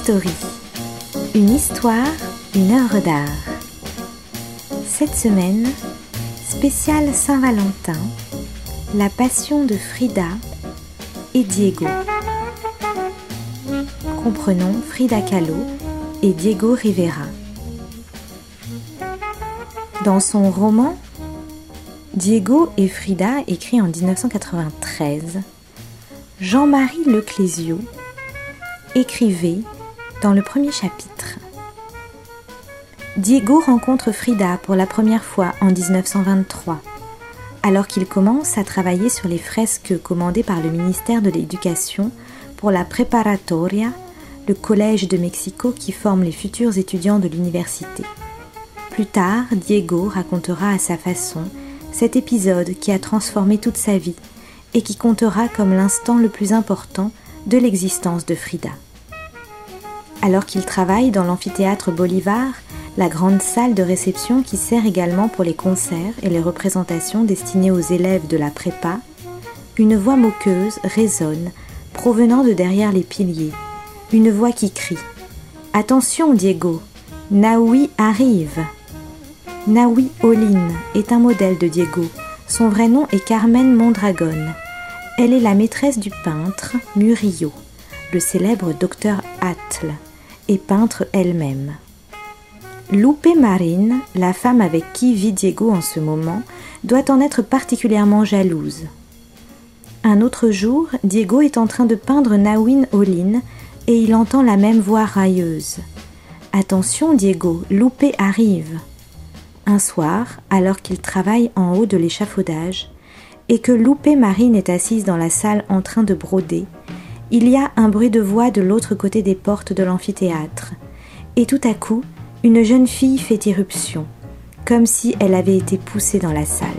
Story. Une histoire, une œuvre d'art. Cette semaine, spéciale Saint-Valentin, la passion de Frida et Diego. Comprenons Frida Kahlo et Diego Rivera. Dans son roman Diego et Frida, écrit en 1993, Jean-Marie Leclésio écrivait dans le premier chapitre. Diego rencontre Frida pour la première fois en 1923, alors qu'il commence à travailler sur les fresques commandées par le ministère de l'Éducation pour la Preparatoria, le collège de Mexico qui forme les futurs étudiants de l'université. Plus tard, Diego racontera à sa façon cet épisode qui a transformé toute sa vie et qui comptera comme l'instant le plus important de l'existence de Frida. Alors qu'il travaille dans l'amphithéâtre Bolivar, la grande salle de réception qui sert également pour les concerts et les représentations destinées aux élèves de la prépa, une voix moqueuse résonne, provenant de derrière les piliers. Une voix qui crie « Attention Diego, Naoui arrive !» Naoui Olin est un modèle de Diego. Son vrai nom est Carmen Mondragón. Elle est la maîtresse du peintre Murillo, le célèbre docteur Atl, et peintre elle-même. Lupe Marín, la femme avec qui vit Diego en ce moment, doit en être particulièrement jalouse. Un autre jour, Diego est en train de peindre Naoui Olin et il entend la même voix railleuse. « Attention Diego, Lupe arrive !» Un soir, alors qu'il travaille en haut de l'échafaudage et que Lupe Marín est assise dans la salle en train de broder, il y a un bruit de voix de l'autre côté des portes de l'amphithéâtre. Et tout à coup, une jeune fille fait irruption, comme si elle avait été poussée dans la salle.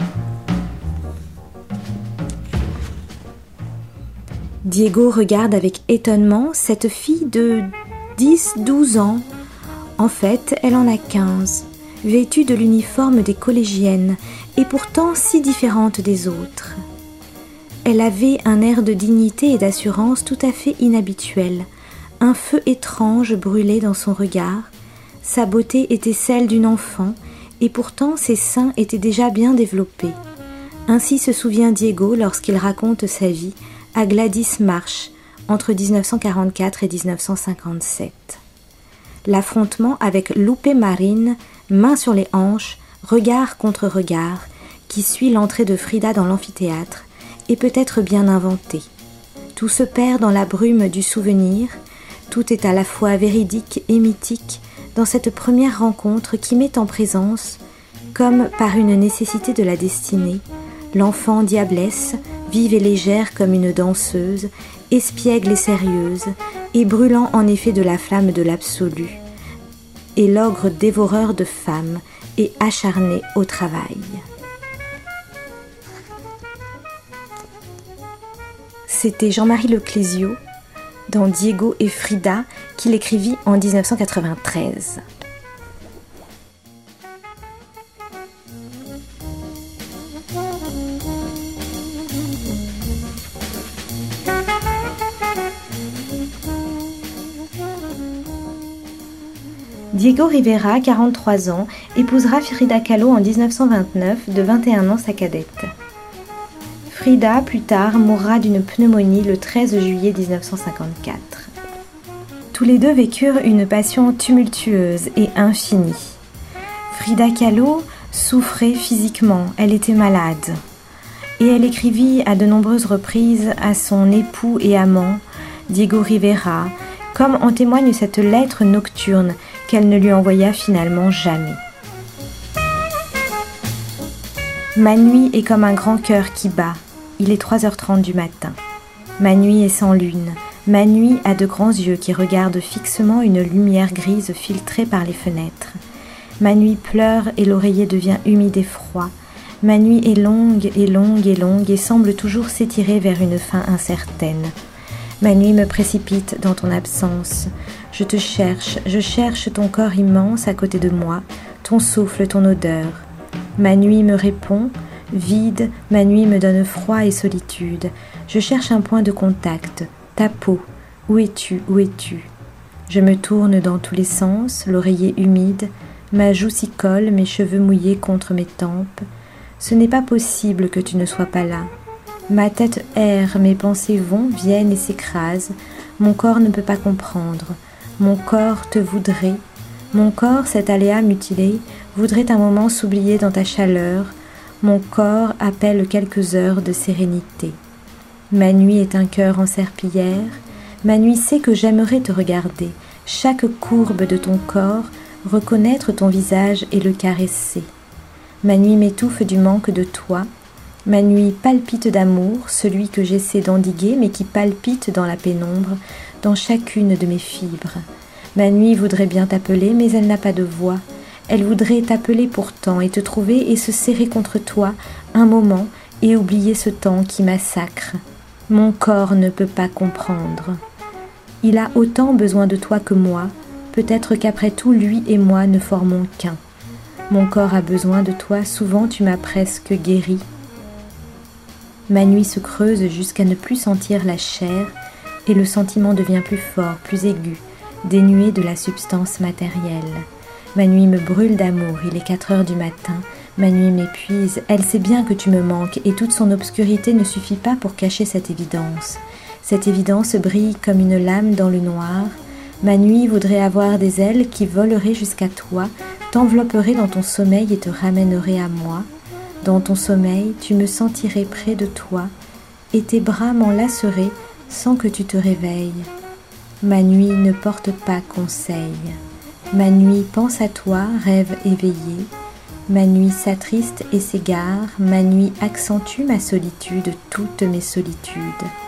Diego regarde avec étonnement cette fille de 10-12 ans. En fait, elle en a 15. Vêtue de l'uniforme des collégiennes, et pourtant si différente des autres. Elle avait un air de dignité et d'assurance tout à fait inhabituel. Un feu étrange brûlait dans son regard. Sa beauté était celle d'une enfant, et pourtant ses seins étaient déjà bien développés. Ainsi se souvient Diego lorsqu'il raconte sa vie à Gladys Marsh, entre 1944 et 1957. L'affrontement avec Lupe Marín, main sur les hanches, regard contre regard, qui suit l'entrée de Frida dans l'amphithéâtre, est peut-être bien inventé. Tout se perd dans la brume du souvenir, tout est à la fois véridique et mythique dans cette première rencontre qui met en présence, comme par une nécessité de la destinée, l'enfant diablesse, vive et légère comme une danseuse, espiègle et sérieuse, et brûlant en effet de la flamme de l'absolu, et l'ogre dévoreur de femmes et acharné au travail. C'était Jean-Marie Leclésio dans Diego et Frida qu'il écrivit en 1993. Diego Rivera, 43 ans, épousera Frida Kahlo en 1929, de 21 ans sa cadette. Frida, plus tard, mourra d'une pneumonie le 13 juillet 1954. Tous les deux vécurent une passion tumultueuse et infinie. Frida Kahlo souffrait physiquement, elle était malade. Et elle écrivit à de nombreuses reprises à son époux et amant, Diego Rivera, comme en témoigne cette lettre nocturne qu'elle ne lui envoya finalement jamais. Ma nuit est comme un grand cœur qui bat. Il est 3h30 du matin. Ma nuit est sans lune. Ma nuit a de grands yeux qui regardent fixement une lumière grise filtrée par les fenêtres. Ma nuit pleure et l'oreiller devient humide et froid. Ma nuit est longue et longue et longue et semble toujours s'étirer vers une fin incertaine. Ma nuit me précipite dans ton absence. Je te cherche, je cherche ton corps immense à côté de moi, ton souffle, ton odeur. Ma nuit me répond, vide, ma nuit me donne froid et solitude. Je cherche un point de contact, ta peau. Où es-tu, où es-tu ? Je me tourne dans tous les sens, l'oreiller humide, ma joue s'y colle, mes cheveux mouillés contre mes tempes. Ce n'est pas possible que tu ne sois pas là. Ma tête erre, mes pensées vont, viennent et s'écrasent. Mon corps ne peut pas comprendre. Mon corps te voudrait. Mon corps, cet aléa mutilé, voudrait un moment s'oublier dans ta chaleur. Mon corps appelle quelques heures de sérénité. Ma nuit est un cœur en serpillière. Ma nuit sait que j'aimerais te regarder, chaque courbe de ton corps, reconnaître ton visage et le caresser. Ma nuit m'étouffe du manque de toi. Ma nuit palpite d'amour, celui que j'essaie d'endiguer, mais qui palpite dans la pénombre, dans chacune de mes fibres. Ma nuit voudrait bien t'appeler, mais elle n'a pas de voix. Elle voudrait t'appeler pourtant et te trouver et se serrer contre toi un moment et oublier ce temps qui massacre. Mon corps ne peut pas comprendre. Il a autant besoin de toi que moi, peut-être qu'après tout, lui et moi ne formons qu'un. Mon corps a besoin de toi, souvent tu m'as presque guéri. Ma nuit se creuse jusqu'à ne plus sentir la chair, et le sentiment devient plus fort, plus aigu, dénué de la substance matérielle. Ma nuit me brûle d'amour, il est 4 heures du matin, ma nuit m'épuise, elle sait bien que tu me manques, et toute son obscurité ne suffit pas pour cacher cette évidence. Cette évidence brille comme une lame dans le noir. Ma nuit voudrait avoir des ailes qui voleraient jusqu'à toi, t'envelopperaient dans ton sommeil et te ramèneraient à moi. Dans ton sommeil, tu me sentirais près de toi, et tes bras m'enlaceraient sans que tu te réveilles. Ma nuit ne porte pas conseil. Ma nuit pense à toi, rêve éveillé. Ma nuit s'attriste et s'égare. Ma nuit accentue ma solitude, toutes mes solitudes.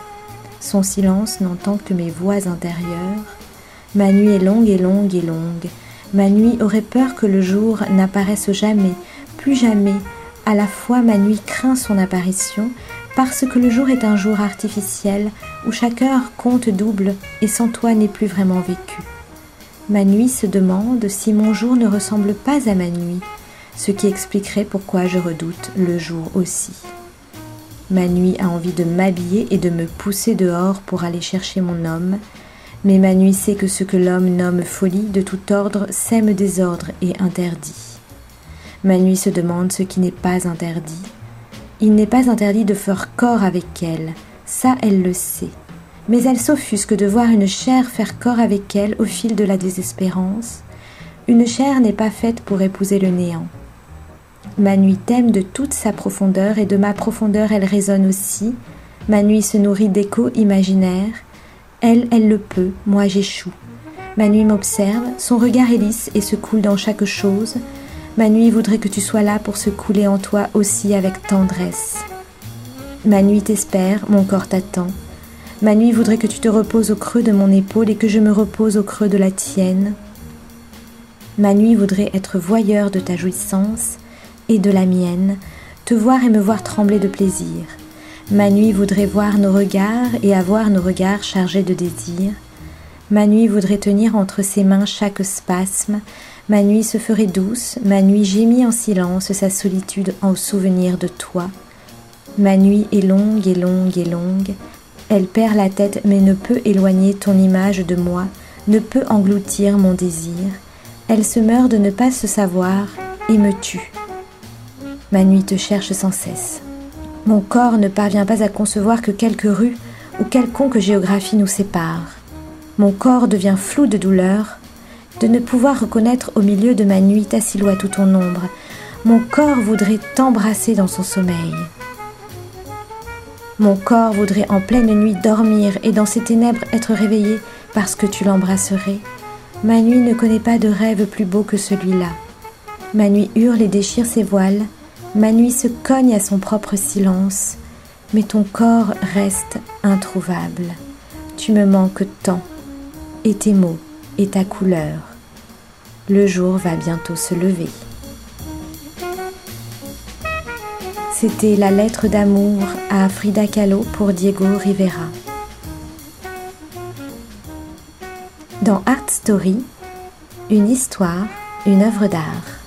Son silence n'entend que mes voix intérieures. Ma nuit est longue et longue et longue. Ma nuit aurait peur que le jour n'apparaisse jamais, plus jamais. À la fois ma nuit craint son apparition, parce que le jour est un jour artificiel, où chaque heure compte double et sans toi n'est plus vraiment vécu. Ma nuit se demande si mon jour ne ressemble pas à ma nuit, ce qui expliquerait pourquoi je redoute le jour aussi. Ma nuit a envie de m'habiller et de me pousser dehors pour aller chercher mon homme, mais ma nuit sait que ce que l'homme nomme folie de tout ordre sème désordre et interdit. Ma nuit se demande ce qui n'est pas interdit. Il n'est pas interdit de faire corps avec elle, ça elle le sait. Mais elle s'offusque de voir une chair faire corps avec elle au fil de la désespérance. Une chair n'est pas faite pour épouser le néant. Ma nuit t'aime de toute sa profondeur et de ma profondeur elle résonne aussi. Ma nuit se nourrit d'échos imaginaires. Elle le peut, moi j'échoue. Ma nuit m'observe, son regard est lisse et se coule dans chaque chose. Ma nuit voudrait que tu sois là pour se couler en toi aussi avec tendresse. Ma nuit t'espère, mon corps t'attend. Ma nuit voudrait que tu te reposes au creux de mon épaule et que je me repose au creux de la tienne. Ma nuit voudrait être voyeur de ta jouissance et de la mienne, te voir et me voir trembler de plaisir. Ma nuit voudrait voir nos regards et avoir nos regards chargés de désir. Ma nuit voudrait tenir entre ses mains chaque spasme. Ma nuit se ferait douce, ma nuit gémit en silence sa solitude en souvenir de toi. Ma nuit est longue et longue et longue. Elle perd la tête mais ne peut éloigner ton image de moi, ne peut engloutir mon désir. Elle se meurt de ne pas se savoir et me tue. Ma nuit te cherche sans cesse. Mon corps ne parvient pas à concevoir que quelques rues ou quelconque géographie nous sépare. Mon corps devient flou de douleur, de ne pouvoir reconnaître au milieu de ma nuit ta silhouette ou ton ombre. Mon corps voudrait t'embrasser dans son sommeil. Mon corps voudrait en pleine nuit dormir et dans ses ténèbres être réveillé parce que tu l'embrasserais. Ma nuit ne connaît pas de rêve plus beau que celui-là. Ma nuit hurle et déchire ses voiles. Ma nuit se cogne à son propre silence. Mais ton corps reste introuvable. Tu me manques tant, et tes mots, et ta couleur. Le jour va bientôt se lever. C'était la lettre d'amour à Frida Kahlo pour Diego Rivera. Dans Art Story, une histoire, une œuvre d'art.